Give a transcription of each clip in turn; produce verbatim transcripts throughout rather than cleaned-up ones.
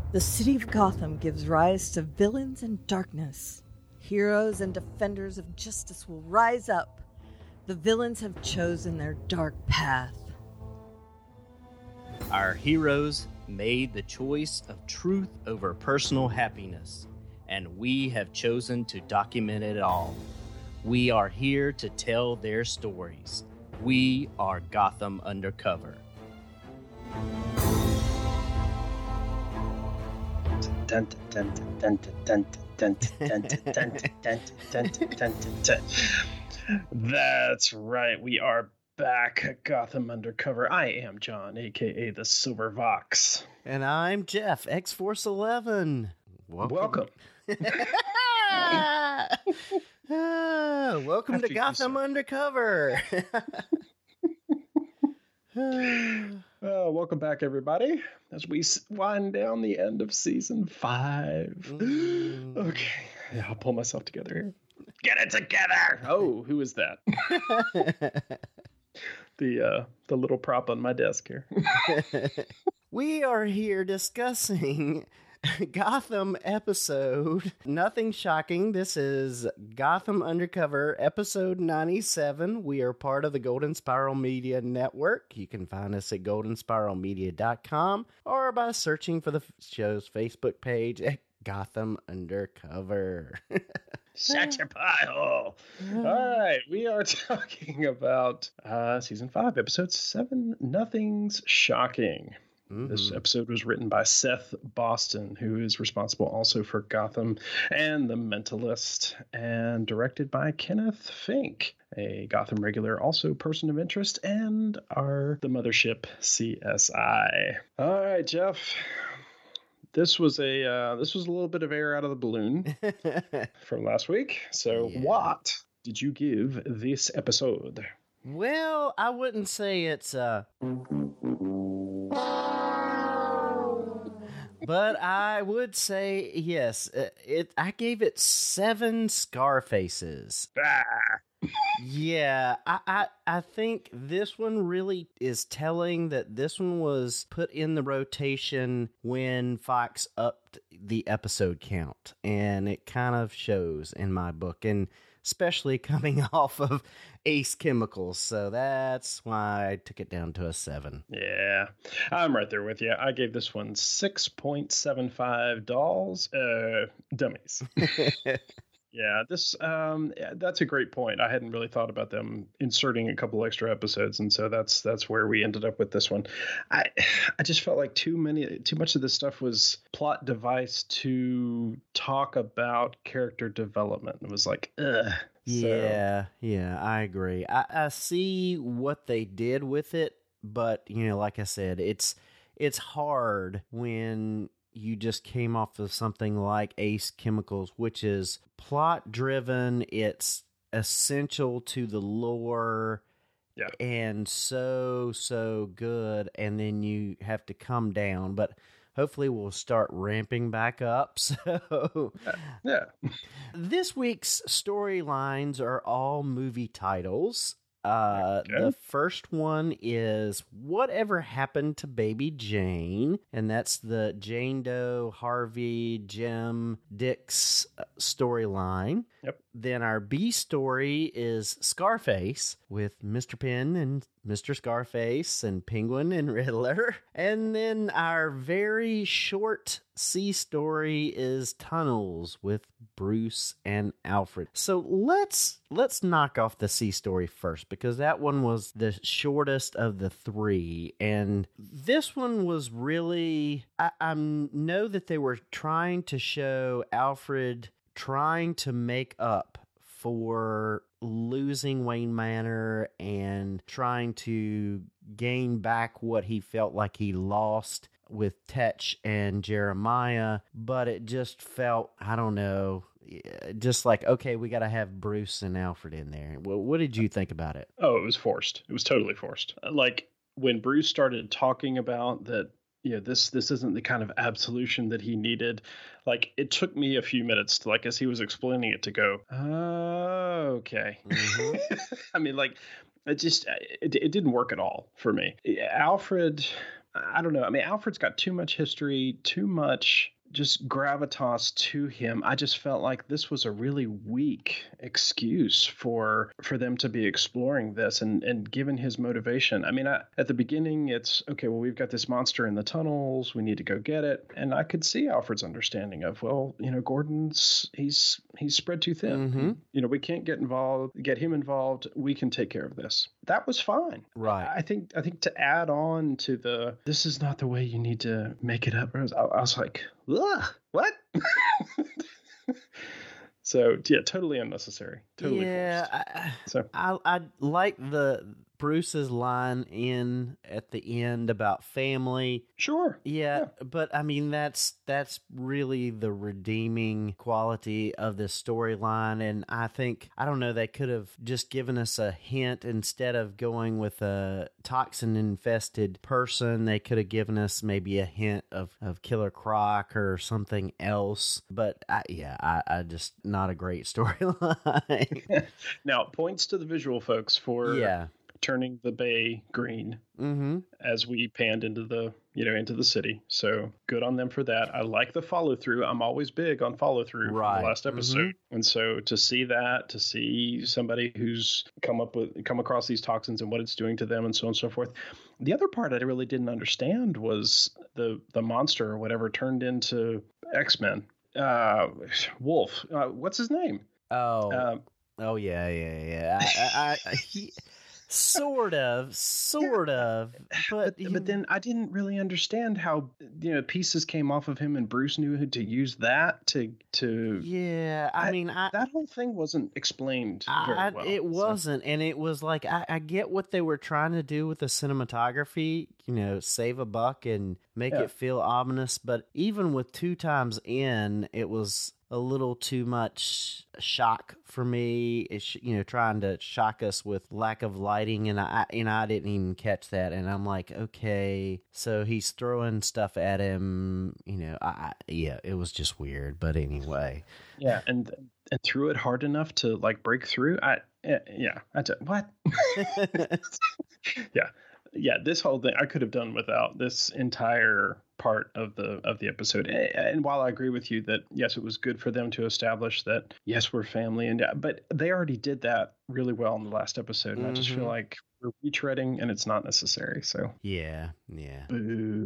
The city of Gotham gives rise to villains and darkness. Heroes and defenders of justice will rise up. The villains have chosen their dark path. Our heroes made the choice of truth over personal happiness, and we have chosen to document it all. We are here to tell their stories. We are Gotham Undercover. That's right. We are back at Gotham Undercover. I am John, aka the Silver Vox. And I'm Jeff, X-Force eleven. Welcome. Welcome. ah, welcome After to you, Gotham sir. Undercover. Uh, welcome back, everybody, as we s- wind down the end of season five. Mm. Okay, yeah, I'll pull myself together here. Get it together. Oh, who is that? the uh, the little prop on my desk here. We are here discussing Gotham episode. Nothing shocking. This is Gotham Undercover episode ninety-seven. We are part of the Golden Spiral Media Network. You can find us at golden spiral media dot com or by searching for the show's Facebook page at Gotham Undercover. Shut your pie hole. All right, we are talking about uh, season five, episode seven. Nothing's shocking. Mm-hmm. This episode was written by Seth Boston, who is responsible also for Gotham and The Mentalist, and directed by Kenneth Fink, a Gotham regular, also person of interest, and our The Mothership C S I. All right, Jeff. This was a uh, this was a little bit of air out of the balloon from last week. So, Yeah. what did you give this episode? Well, I wouldn't say it's uh but I would say yes. It, it I gave it seven Scarfaces. Ah, Yeah, I, I I think this one really is telling that this one was put in the rotation when Fox upped the episode count, and it kind of shows in my book, and especially coming off of Ace Chemicals, so that's why I took it down to a seven. yeah, I'm right there with you. I gave this one six point seven five dolls, uh, dummies. Yeah, this um, yeah, that's a great point. I hadn't really thought about them inserting a couple extra episodes, and so that's that's where we ended up with this one. I I just felt like too many, too much of this stuff was plot device to talk about character development. It was like, ugh. So, Yeah, yeah, I agree. I, I see what they did with it, but you know, like I said, it's it's hard when you just came off of something like Ace Chemicals, which is plot driven. It's essential to the lore. Yeah. And so, so good. And then you have to come down, but hopefully we'll start ramping back up. So yeah. this week's storylines are all movie titles. Uh, Okay. The first one is Whatever Happened to Baby Jane, and that's the Jane Doe, Harvey, Jim, Dick's uh, storyline. Yep. Then our B story is Scarface with Mister Penn and Mister Scarface and Penguin and Riddler. And then our very short C story is Tunnels with Bruce and Alfred. So let's let's knock off the C story first, because that one was the shortest of the three, and this one was really I, I know that they were trying to show Alfred trying to make up for losing Wayne Manor and trying to gain back what he felt like he lost with Tetch and Jeremiah, but it just felt, I don't know, just like, okay, we got to have Bruce and Alfred in there. Well, what did you think about it? Oh, it was forced. It was totally forced. Like when Bruce started talking about that, you know, this this isn't the kind of absolution that he needed. Like, it took me a few minutes to, like, as he was explaining it, to go, oh, okay. Mm-hmm. I mean, like, it just it, it didn't work at all for me. Alfred, I don't know. I mean, Alfred's got too much history, too much just gravitas to him. I just felt like this was a really weak excuse for for them to be exploring this, and and given his motivation. I mean, I, at the beginning, it's okay. Well, we've got this monster in the tunnels. We need to go get it. And I could see Alfred's understanding of, well, you know, Gordon's he's he's spread too thin. Mm-hmm. You know, we can't get involved, get him involved. We can take care of this. That was fine. Right. I think I think to add on to the this is not the way you need to make it up. I was, I was like, ugh, what? So yeah, totally unnecessary. Totally. Yeah, forced. I, So I I like the Bruce's line in at the end about family. sure. Yeah, Yeah. but I mean that's that's really the redeeming quality of this storyline, and I think I don't know they could have just given us a hint instead of going with a toxin infested person. They could have given us maybe a hint of, of Killer Croc or something else. But I, yeah, I, I just not a great storyline. Now points to the visual folks for Yeah. turning the bay green Mm-hmm. as we panned into the you know into the city. So good on them for that. I like the follow through. I'm always big on follow through from Right. the last episode. And so to see that, to see somebody who's come up with come across these toxins and what it's doing to them and so on and so forth. The other part I really didn't understand was the the monster or whatever turned into X-Men. Uh Wolf. Uh, what's his name? Oh. Uh, Oh yeah, yeah, yeah. I, I, I he, sort of, sort of, but But, but then I didn't really understand how you know pieces came off of him, and Bruce knew who to use that to to. yeah. I, I- mean, I, That whole thing wasn't explained very I, well. it so- wasn't, and it was like I, I get what they were trying to do with the cinematography. You know, save a buck and make Yeah. it feel ominous. But even with two times in, it was a little too much shock for me. It's, you know, trying to shock us with lack of lighting, and I and I didn't even catch that. And I'm like, okay, so he's throwing stuff at him. You know, I, I yeah, it was just weird. But anyway, Yeah, and and threw it hard enough to like break through. I yeah, yeah I d- what? yeah. Yeah, this whole thing I could have done without this entire part of the of the episode. A- And while I agree with you that yes, it was good for them to establish that yes, we're family, and but they already did that really well in the last episode, and I just feel Mhm. like we're retreading, and it's not necessary. So, yeah, yeah. boo.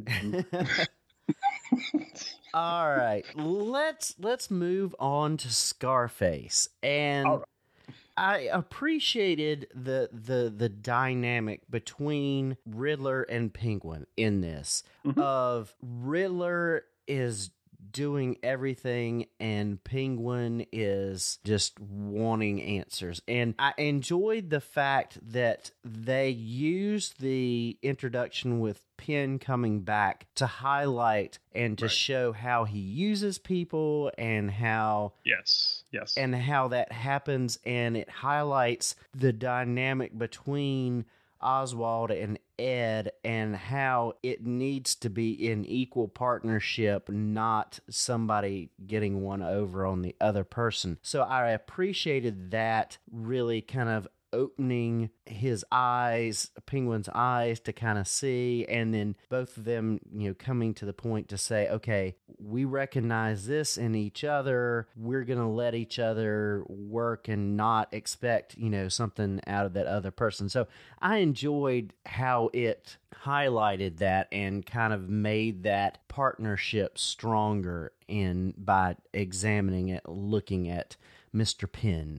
All right, let's let's move on to Scarface, and All right. I appreciated the the the dynamic between Riddler and Penguin in this. Mhm. Of Riddler is doing everything and Penguin is just wanting answers. And I enjoyed the fact that they used the introduction with Penn coming back to highlight and to Right. show how he uses people and how Yes, yes, and how that happens, and it highlights the dynamic between Oswald and Ed and how it needs to be in equal partnership, not somebody getting one over on the other person. So I appreciated that really kind of opening his eyes, Penguin's eyes, to kind of see, and then both of them, you know, coming to the point to say, okay, we recognize this in each other. We're going to let each other work and not expect, you know, something out of that other person. So I enjoyed how it highlighted that and kind of made that partnership stronger in by examining it, looking at Mister Penn.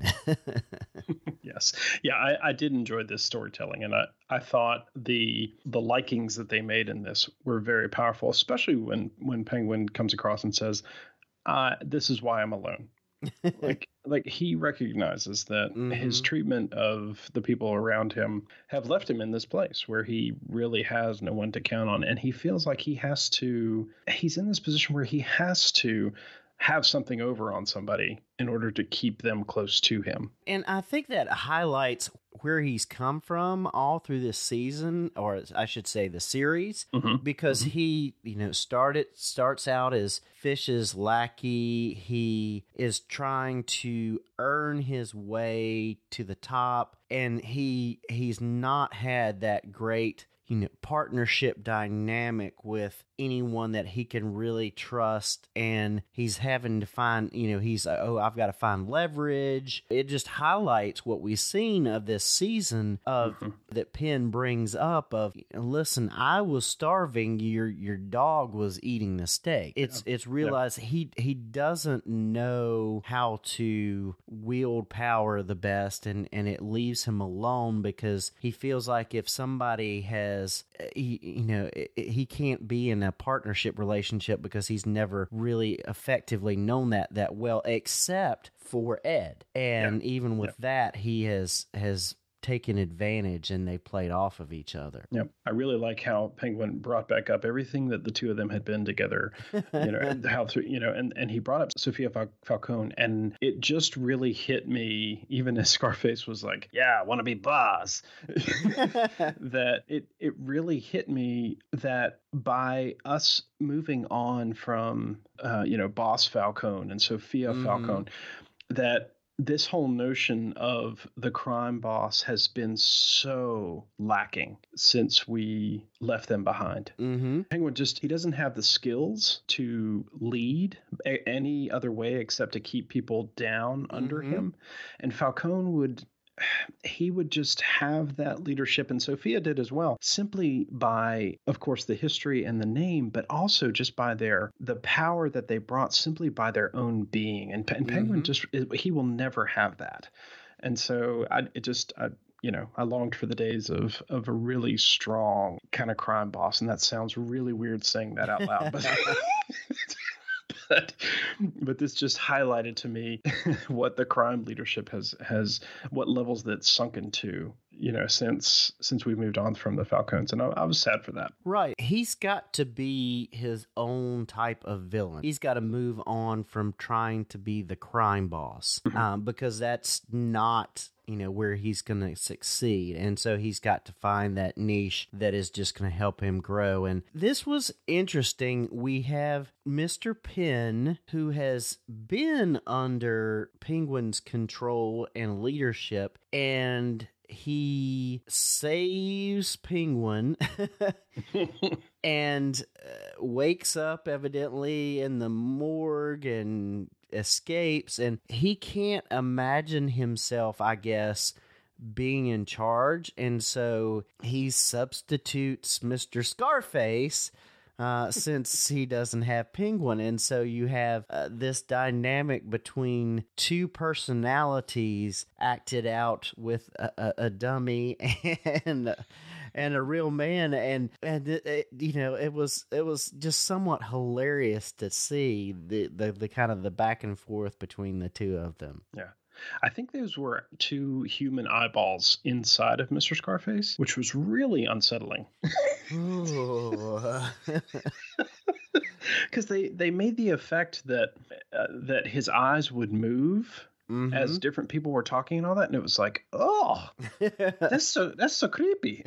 yes, yeah. I, I did enjoy this storytelling, and I, I thought the the likings that they made in this were very powerful, especially when when Penguin comes across and says, uh, "This is why I'm alone." like like he recognizes that Mhm. his treatment of the people around him have left him in this place where he really has no one to count on, and he feels like he has to. He's in this position where he has to have something over on somebody in order to keep them close to him. And I think that highlights where he's come from all through this season, or I should say the series, Mhm. because he, you know, started starts out as Fish's lackey. He is trying to earn his way to the top, and he he's not had that great you know, partnership dynamic with anyone that he can really trust, and he's having to find, you know, he's, oh, I've got to find leverage. It just highlights what we've seen of this season of mm-hmm. that Penn brings up of, listen, I was starving, your your dog was eating the steak. It's yeah. it's realized yeah. he he doesn't know how to wield power the best, and, and it leaves him alone because he feels like if somebody has, he, you know, he can't be in a partnership relationship because he's never really effectively known that that well, except for Ed. And yeah. even with yeah. that, he has has taken advantage, and they played off of each other. Yep. I really like how Penguin brought back up everything that the two of them had been together, you know, and how through, you know, and, and he brought up Sofia Fal- Falcone, and it just really hit me, even as Scarface was like, yeah, I want to be boss, that it, it really hit me that by us moving on from, uh, you know, Boss Falcone and Sofia mm-hmm. Falcone, that this whole notion of the crime boss has been so lacking since we left them behind. Mm-hmm. Penguin just, he doesn't have the skills to lead a- any other way except to keep people down mm-hmm. under him. And Falcone would, he would just have that leadership, and Sofia did as well, simply by, of course, the history and the name, but also just by their, the power that they brought simply by their own being. And, and Penguin mm-hmm. just, he will never have that. And so I it just, I, you know, I longed for the days of, of a really strong kind of crime boss. And that sounds really weird saying that out loud, but But, but this just highlighted to me what the crime leadership has has what levels that's sunken to, you know, since since we moved on from the Falcones, and I, I was sad for that. Right, he's got to be his own type of villain. He's got to move on from trying to be the crime boss, um, because that's not, you know, where he's going to succeed. And so he's got to find that niche that is just going to help him grow. And this was interesting. We have Mister Penn, who has been under Penguin's control and leadership, and he saves Penguin and uh, wakes up evidently in the morgue and escapes, and he can't imagine himself, I guess, being in charge, and so he substitutes Mister Scarface uh, since he doesn't have Penguin, and so you have uh, this dynamic between two personalities acted out with a, a, a dummy and and a real man, and and it, it, you know, it was it was just somewhat hilarious to see the, the the kind of the back and forth between the two of them. Yeah. I think those were two human eyeballs inside of Mister Scarface, which was really unsettling. Because they, they made the effect that uh, that his eyes would move mm-hmm. as different people were talking and all that, and it was like, oh, that's so that's so creepy.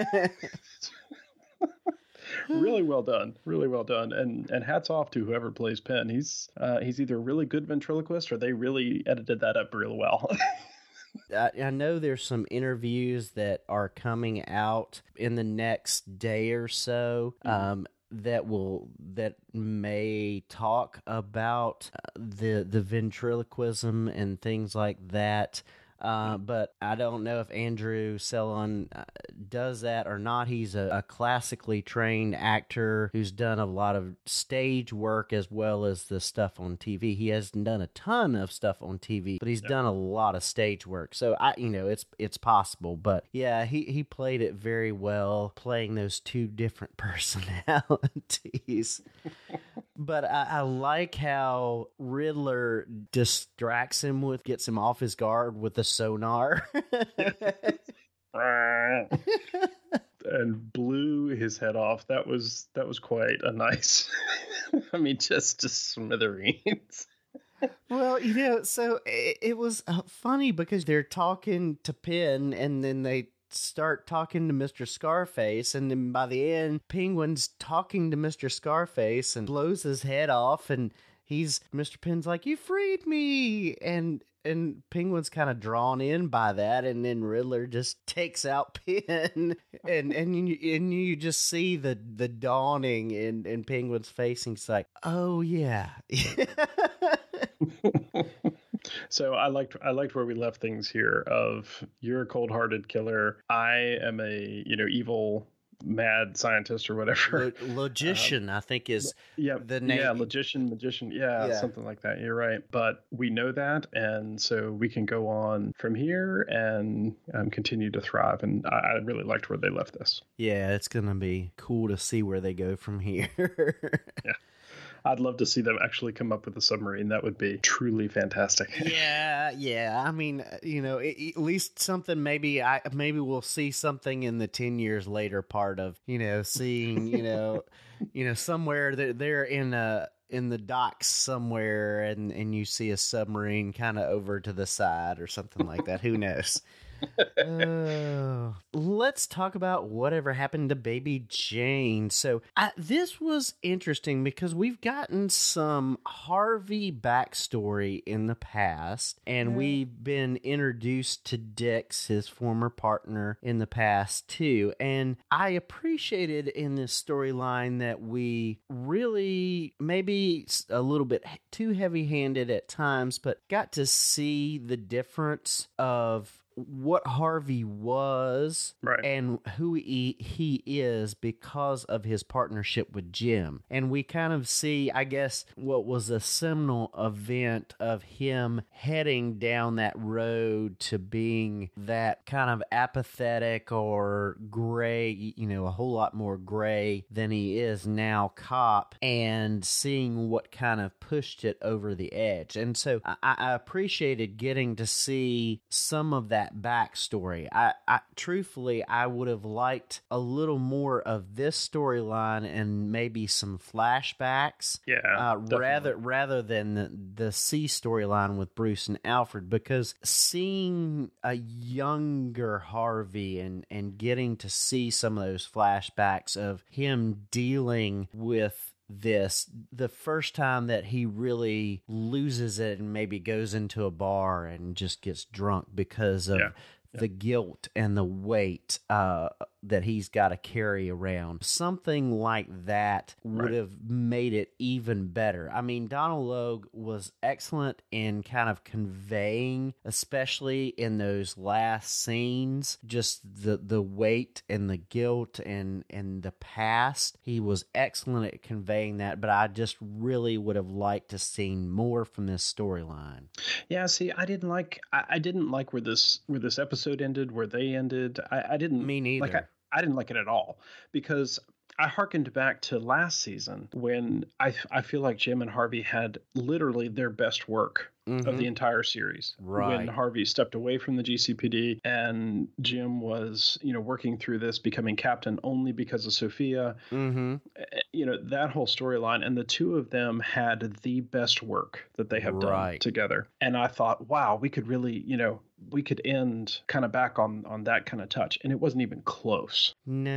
Really well done, really well done, and and hats off to whoever plays Penn. He's uh, he's either a really good ventriloquist or they really edited that up real well. I, I know there's some interviews that are coming out in the next day or so um, that will that may talk about uh, the the ventriloquism and things like that. Uh, but I don't know if Andrew Sellon uh, does that or not. He's a, a classically trained actor who's done a lot of stage work as well as the stuff on T V. He hasn't done a ton of stuff on T V, but he's yeah. done a lot of stage work. So I, you know, it's it's possible. But yeah, he, he played it very well, playing those two different personalities. But I, I like how Riddler distracts him with, gets him off his guard with the sonar. And blew his head off. That was that was quite a nice, I mean, just, just smithereens. Well, you know, so it, it was uh, funny because they're talking to Penn and then they start talking to Mister Scarface, and then by the end, Penguin's talking to Mister Scarface and blows his head off, and he's Mister Penn's like, "You freed me," and and Penguin's kind of drawn in by that, and then Riddler just takes out Penn, and and you and you just see the the dawning in in Penguin's face, and he's like, oh yeah. So I liked I liked where we left things here. Of you're a cold-hearted killer, I am a you know evil mad scientist or whatever. Lo- logician, um, I think is yeah the name. Yeah, logician, magician, yeah, yeah, something like that. You're right, but we know that, and so we can go on from here and um, continue to thrive. And I, I really liked where they left this. Yeah, it's gonna be cool to see where they go from here. Yeah. I'd love to see them actually come up with a submarine. That would be truly fantastic. Yeah, yeah. I mean, you know, it, at least something. Maybe I maybe we'll see something in the ten years later part of you know seeing you know, you know somewhere they're, they're in a in the docks somewhere, and and you see a submarine kind of over to the side or something like that. Who knows? uh, let's talk about whatever happened to Baby Jane. So I, this was interesting because we've gotten some Harvey backstory in the past, and we've been introduced to Dix, his former partner, in the past too. And I appreciated in this storyline that we really, maybe a little bit too heavy-handed at times, but got to see the difference of what Harvey was right. and who he, he is because of his partnership with Jim. And we kind of see, I guess, what was a seminal event of him heading down that road to being that kind of apathetic or gray, you know, a whole lot more gray than he is now cop, and seeing what kind of pushed it over the edge. And so I, I appreciated getting to see some of that backstory. I, I truthfully, I would have liked a little more of this storyline and maybe some flashbacks. Yeah, uh, rather rather than the, the C storyline with Bruce and Alfred, because seeing a younger Harvey and and getting to see some of those flashbacks of him dealing with this, the first time that he really loses it and maybe goes into a bar and just gets drunk because of yeah. the guilt and the weight uh, that he's got to carry around. Something like that would right. have made it even better. I mean, Donald Logue was excellent in kind of conveying, especially in those last scenes, just the, the weight and the guilt and, and the past. He was excellent at conveying that, but I just really would have liked to seen more from this storyline. Yeah, see, I didn't like I, I didn't like where this where this episode ended, where they ended. I, I didn't Me neither. Like I, I didn't like it at all, because I hearkened back to last season when I, I feel like Jim and Harvey had literally their best work mm-hmm. of the entire series. Right. When Harvey stepped away from the G C P D and Jim was, you know, working through this, becoming captain only because of Sophia. Mm-hmm. You know, that whole storyline, and the two of them had the best work that they have right. done together. And I thought, wow, we could really, you know, we could end kind of back on on that kind of touch, and it wasn't even close.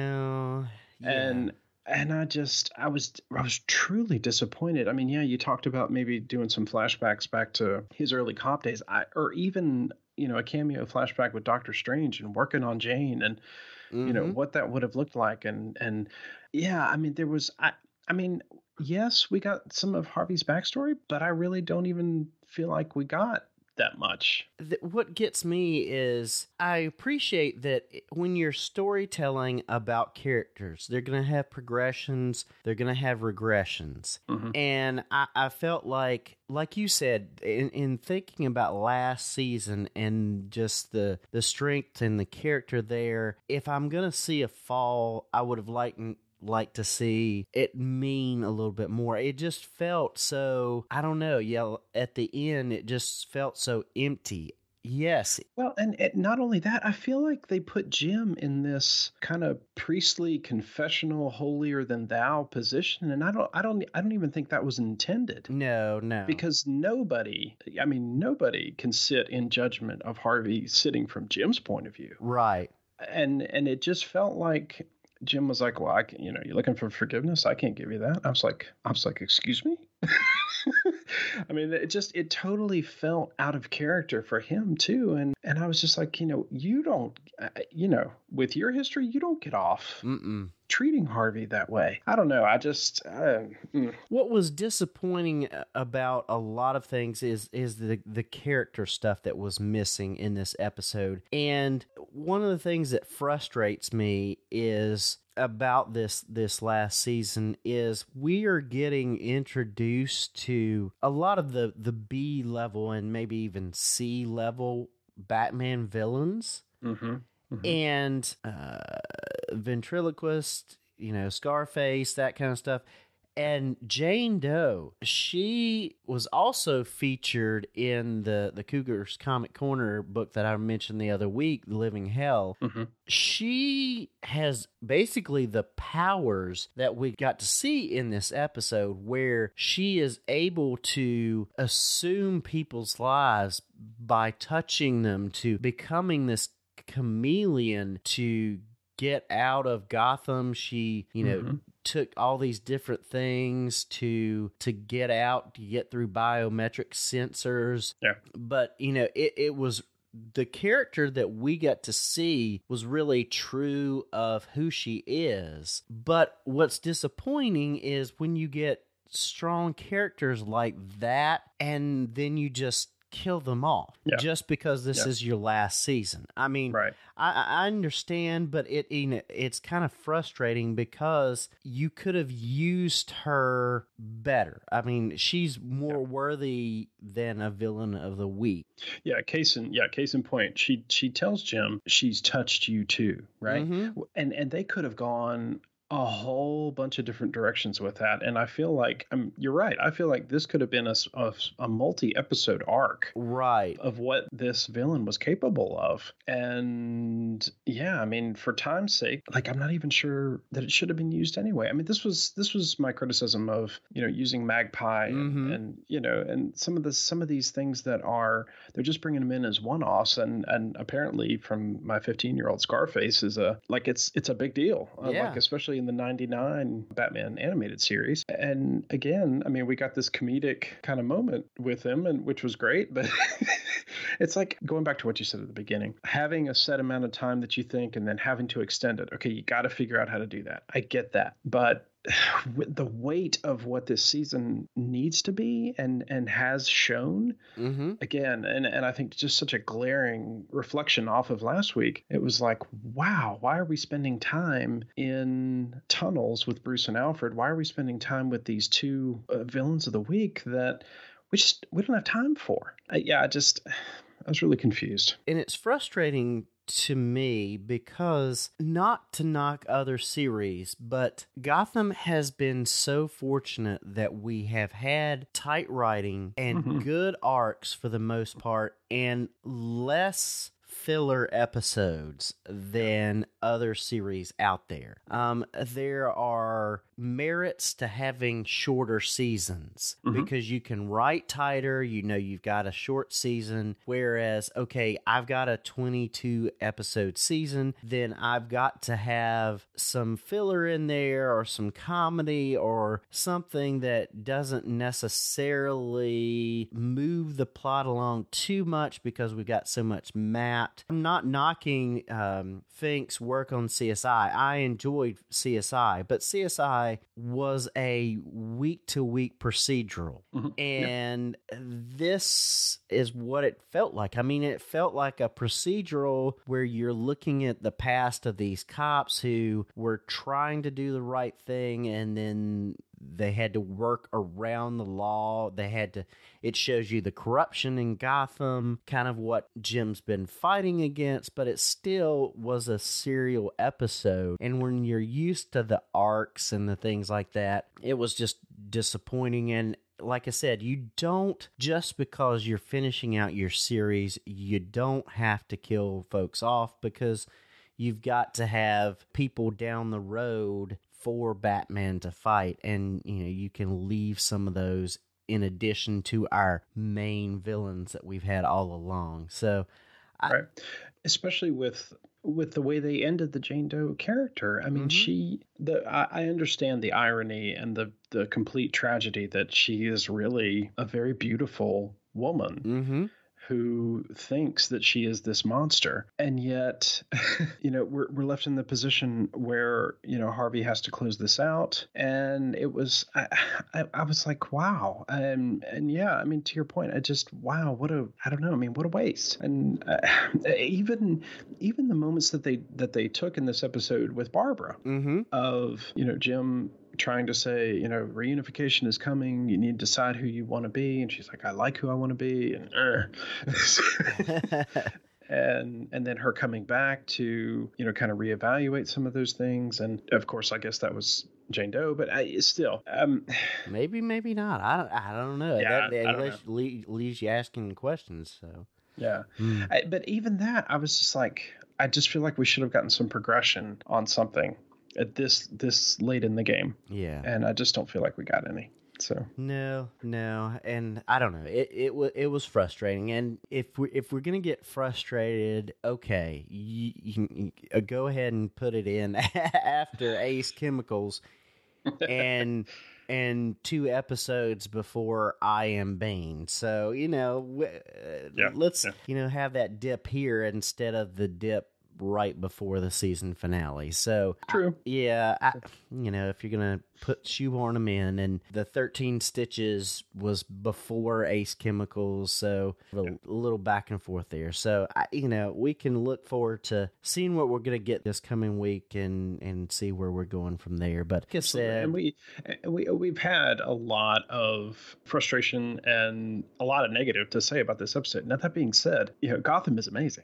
No. Yeah. And and I just I was I was truly disappointed. I mean, yeah, you talked about maybe doing some flashbacks back to his early cop days, I, or even, you know, a cameo flashback with Doctor Strange and working on Jane, and mm-hmm. you know what that would have looked like. And and yeah, I mean, there was I I mean, yes, we got some of Harvey's backstory, but I really don't even feel like we got that much. What gets me is I appreciate that when you're storytelling about characters, they're going to have progressions, they're going to have regressions. Mm-hmm. And I, I felt like, like you said, in, in thinking about last season and just the, the strength and the character there, if I'm going to see a fall, I would have liked like to see it mean a little bit more. It just felt so, I don't know, yeah, at the end, it just felt so empty. Yes. Well, and it, not only that, I feel like they put Jim in this kind of priestly, confessional, holier than thou position, and I don't, I don't, I don't even think that was intended. No, no. Because nobody, I mean, nobody can sit in judgment of Harvey sitting from Jim's point of view. Right. And and it just felt like Jim was like, well, I can, you know, you're looking for forgiveness. I can't give you that. I was like, I was like, excuse me. I mean, it just it totally felt out of character for him too, and and I was just like, you know, you don't, uh, you know, with your history, you don't get off Mm-mm. treating Harvey that way. I don't know. I just uh, mm. What was disappointing about a lot of things is is the the character stuff that was missing in this episode. And one of the things that frustrates me is about this this last season is we are getting introduced to a lot of the the B level and maybe even C level Batman villains. Mm-hmm. Mm-hmm. And uh, ventriloquist, you know, Scarface, that kind of stuff. And Jane Doe, she was also featured in the, the Cougars Comic Corner book that I mentioned the other week, Living Hell. Mm-hmm. She has basically the powers that we got to see in this episode, where she is able to assume people's lives by touching them, to becoming this chameleon to get out of Gotham. She, you know, mm-hmm. took all these different things to to get out, to get through biometric sensors. Yeah. But, you know, it, it was the character that we got to see was really true of who she is. But what's disappointing is when you get strong characters like that and then you just kill them off yeah. just because this yeah. is your last season. I mean, right. I, I understand, but it you know, it's kind of frustrating because you could have used her better. I mean, she's more yeah. worthy than a villain of the week. Yeah, case in yeah, case in point. She she tells Jim she's touched you too, right? Mm-hmm. And and they could have gone a whole bunch of different directions with that. And I feel like, um, you're right. I feel like this could have been a, a, a multi-episode arc right. of what this villain was capable of. And yeah, I mean, for time's sake, like, I'm not even sure that it should have been used anyway. I mean, this was, this was my criticism of, you know, using Magpie mm-hmm. and, and, you know, and some of the, some of these things that are, they're just bringing them in as one-offs. And, and apparently from my fifteen year old, Scarface is a, like, it's, it's a big deal. Uh, yeah. Like, especially in the ninety-nine Batman animated series. And again, I mean, we got this comedic kind of moment with him, and which was great, but it's like going back to what you said at the beginning, having a set amount of time that you think and then having to extend it. Okay, you got to figure out how to do that. I get that. But the weight of what this season needs to be and and has shown mm-hmm. again, and and I think just such a glaring reflection off of last week. It was like, wow, why are we spending time in tunnels with Bruce and Alfred? Why are we spending time with these two uh, villains of the week that we just we don't have time for? I, yeah, I just I was really confused, and it's frustrating to me because, not to knock other series, but Gotham has been so fortunate that we have had tight writing and mm-hmm. good arcs for the most part, and less filler episodes than other series out there. Um, there are merits to having shorter seasons mm-hmm. because you can write tighter. You know, you've got a short season, whereas, okay, I've got a twenty-two episode season, then I've got to have some filler in there or some comedy or something that doesn't necessarily move the plot along too much because we've got so much Matt. I'm not knocking um, Fink's work on C S I. I enjoyed C S I, but C S I was a week-to-week procedural. Mm-hmm. And yep. this is what it felt like. I mean, it felt like a procedural where you're looking at the past of these cops who were trying to do the right thing, and then they had to work around the law. They had to, it shows you the corruption in Gotham, kind of what Jim's been fighting against, but it still was a serial episode. And when you're used to the arcs and the things like that, it was just disappointing. And like I said, you don't, just because you're finishing out your series, you don't have to kill folks off, because you've got to have people down the road for Batman to fight, and you know, you can leave some of those in addition to our main villains that we've had all along. So I, right. Especially with with the way they ended the Jane Doe character. I mean, mm-hmm. she, the I, I understand the irony and the, the complete tragedy that she is really a very beautiful woman. Mm-hmm. who thinks that she is this monster. And yet, you know, we're, we're left in the position where, you know, Harvey has to close this out. And it was, I, I, I was like, wow. And, and yeah, I mean, to your point, I just, wow, what a, I don't know. I mean, what a waste. And uh, even, even the moments that they, that they took in this episode with Barbara mm-hmm. of, you know, Jim trying to say, you know, reunification is coming. You need to decide who you want to be. And she's like, I like who I want to be. And, uh. and, and then her coming back to, you know, kind of reevaluate some of those things. And of course, I guess that was Jane Doe, but I, still, um, maybe, maybe not. I don't, I don't know. Yeah, that, that I don't know. Leaves, leaves you asking questions. So, yeah. Mm. I, but even that, I was just like, I just feel like we should have gotten some progression on something at this this late in the game. Yeah. And I just don't feel like we got any. So no, no, and I don't know. It it was it was frustrating, and if we if we're gonna get frustrated, okay, you, you can uh, go ahead and put it in after Ace Chemicals, and and two episodes before I Am Bane. So you know, uh, yeah, let's yeah. you know have that dip here instead of the dip right before the season finale. So true. I, yeah, I, you know, if you're gonna put shoehorn them in, and the thirteen Stitches was before Ace Chemicals, so a, yeah. a little back and forth there. So I, you know, we can look forward to seeing what we're gonna get this coming week and and see where we're going from there. But like I said, and we we we've had a lot of frustration and a lot of negative to say about this episode. Now that being said, you know, Gotham is amazing,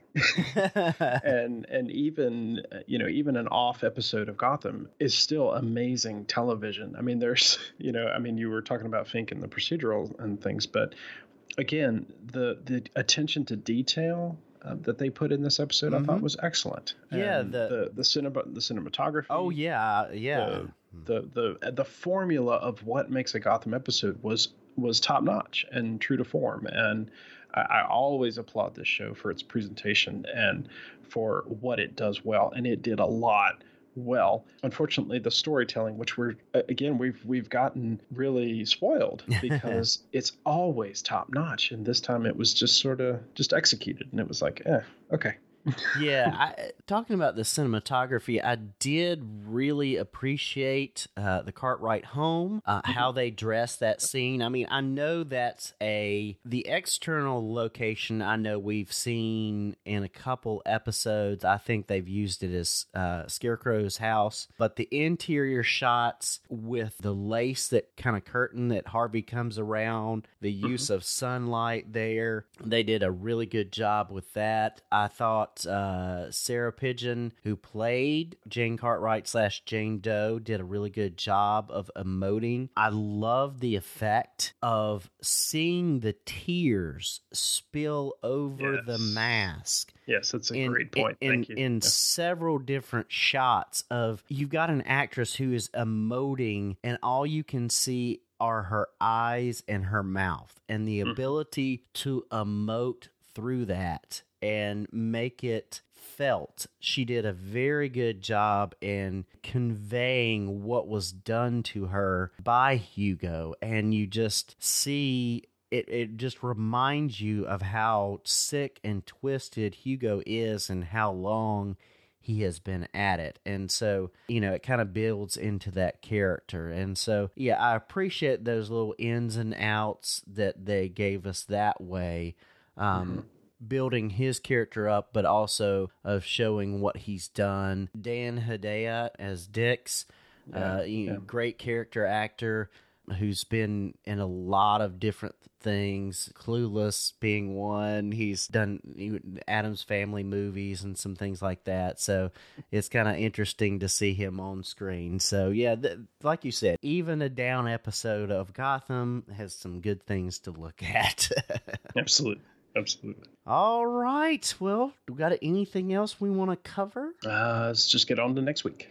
and and even you know even an off episode of Gotham is still amazing television. I mean, there's, you know, I mean, you were talking about Fink and the procedural and things, but again, the the attention to detail uh, that they put in this episode, mm-hmm. I thought was excellent. Yeah, and the the the, cinema, the cinematography. Oh yeah, yeah. The, the the the formula of what makes a Gotham episode was was top notch and true to form, and I, I always applaud this show for its presentation and for what it does well, and it did a lot well. Unfortunately, the storytelling, which we're again we've we've gotten really spoiled because it's always top notch, and this time it was just sort of just executed, and it was like, eh, okay. yeah, I, talking about the cinematography, I did really appreciate uh, the Cartwright home, uh, mm-hmm. how they dressed that scene. I mean, I know that's a the external location. I know we've seen in a couple episodes. I think they've used it as uh, Scarecrow's house, but the interior shots with the lace that kind of curtain that Harvey comes around, the use mm-hmm. of sunlight there, they did a really good job with that. I thought. Uh, Sarah Pigeon, who played Jane Cartwright slash Jane Doe, did a really good job of emoting. I love the effect of seeing the tears spill over yes. the mask. Yes, that's a in, great point. In, Thank you. In yeah. several different shots of, you've got an actress who is emoting, and all you can see are her eyes and her mouth, and the mm-hmm. ability to emote through that and make it felt. She did a very good job in conveying what was done to her by Hugo, and you just see it, it just reminds you of how sick and twisted Hugo is and how long he has been at it. And so, you know, it kind of builds into that character. And so, yeah, I appreciate those little ins and outs that they gave us that way. Um, mm-hmm. Building his character up, but also of showing what he's done. Dan Hedaya as Dix, yeah, uh, yeah. great character actor who's been in a lot of different things. Clueless being one. He's done Addams Family movies and some things like that. So it's kind of interesting to see him on screen. So yeah, th- like you said, even a down episode of Gotham has some good things to look at. Absolutely. Absolutely. All right. Well, we got anything else we want to cover? Uh, let's just get on to next week.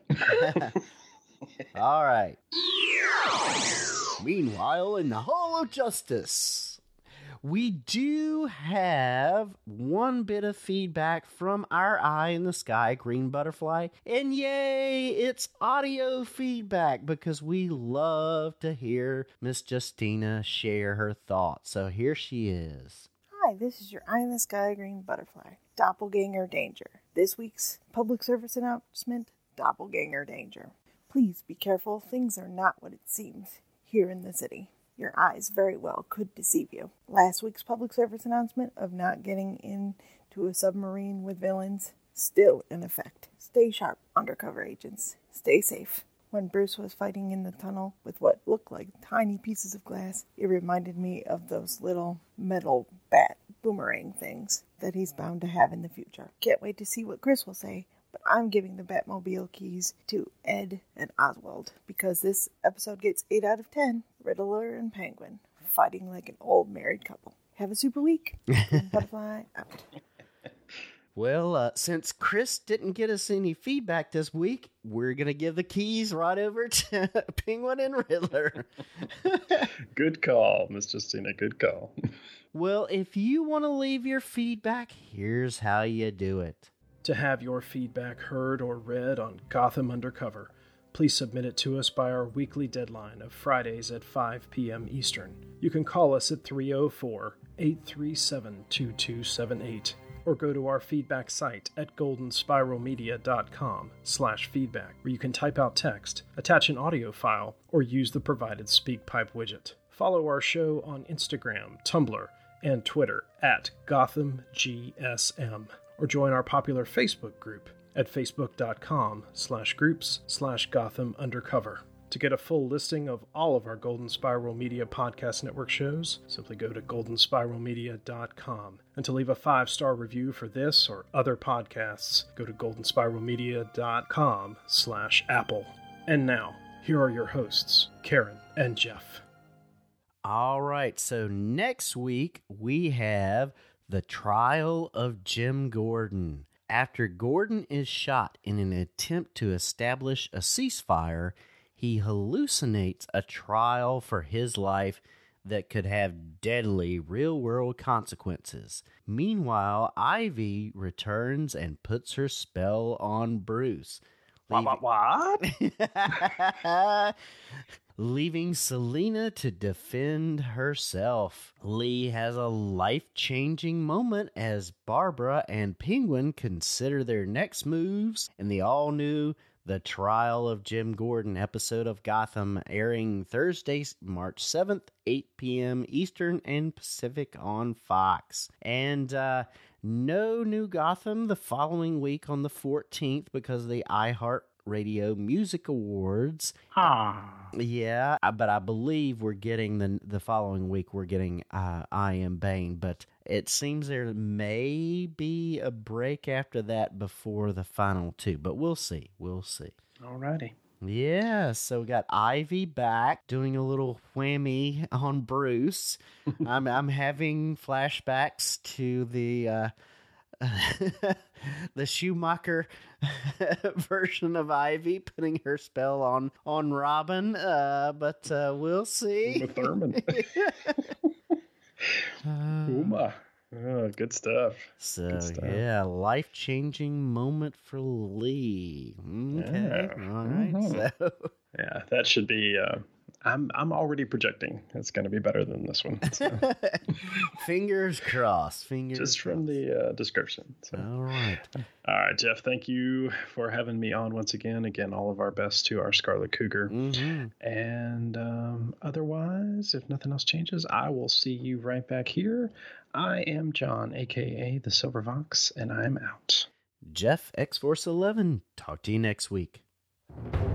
All right. Meanwhile, in the Hall of Justice, we do have one bit of feedback from our eye in the sky green butterfly. And yay, it's audio feedback because we love to hear Miss Justina share her thoughts. So here she is. Hi, this is your eye in the sky green butterfly. Doppelganger danger. This week's public service announcement, doppelganger danger. Please be careful, things are not what it seems here in the city. Your eyes very well could deceive you. Last week's public service announcement of not getting into a submarine with villains, still in effect. Stay sharp, undercover agents. Stay safe. When Bruce was fighting in the tunnel with what looked like tiny pieces of glass, it reminded me of those little metal bat boomerang things that he's bound to have in the future. Can't wait to see what Chris will say, but I'm giving the Batmobile keys to Ed and Oswald because this episode gets eight out of ten. Riddler and Penguin fighting like an old married couple. Have a super week. Butterfly out. Well, uh, since Chris didn't get us any feedback this week, we're going to give the keys right over to Penguin and Riddler. Good call, Miss Justina. Good call. Well, if you want to leave your feedback, here's how you do it. To have your feedback heard or read on Gotham Undercover, please submit it to us by our weekly deadline of Fridays at five p.m. Eastern. You can call us at three oh four, eight three seven, two two seven eight. Or go to our feedback site at goldenspiralmedia.com slash feedback, where you can type out text, attach an audio file, or use the provided SpeakPipe widget. Follow our show on Instagram, Tumblr, and Twitter at GothamGSM, or join our popular Facebook group at facebook.com slash groups slash Gotham Undercover. To get a full listing of all of our Golden Spiral Media Podcast Network shows, simply go to golden spiral media dot com. And to leave a five-star review for this or other podcasts, go to golden spiral media dot com slash apple. And now, here are your hosts, Karen and Jeff. All right, so next week we have The Trial of Jim Gordon. After Gordon is shot in an attempt to establish a ceasefire, he hallucinates a trial for his life that could have deadly real-world consequences. Meanwhile, Ivy returns and puts her spell on Bruce. What? What? what? Leaving Selina to defend herself. Lee has a life-changing moment as Barbara and Penguin consider their next moves in the all-new The Trial of Jim Gordon episode of Gotham, airing Thursday, March seventh, eight p.m. Eastern and Pacific on Fox. And uh, no new Gotham the following week on the fourteenth because of the iHeartRadio Music Awards. Ah. Yeah, but I believe we're getting the the following week, we're getting uh, I Am Bane, but it seems there may be a break after that before the final two, but we'll see. We'll see. Alrighty. Yeah, so we got Ivy back doing a little whammy on Bruce. I'm I'm having flashbacks to the uh, the Schumacher version of Ivy putting her spell on on Robin, uh, but uh, we'll see. Uma Thurman. Uh, Uma. Oh, good stuff. So, good stuff. yeah, life-changing moment for Lee. Okay, Yeah. all right. Mhm. So, Yeah, that should be. Uh, I'm I'm already projecting it's going to be better than this one. So. fingers crossed. Fingers Just from crossed. the uh, description. So. All right. All right, Jeff, thank you for having me on once again. Again, all of our best to our Scarlet Cougar. Mm-hmm. And um, otherwise, if nothing else changes, I will see you right back here. I am John, a k a. The Silver Fox, and I'm out. Jeff X Force eleven. Talk to you next week.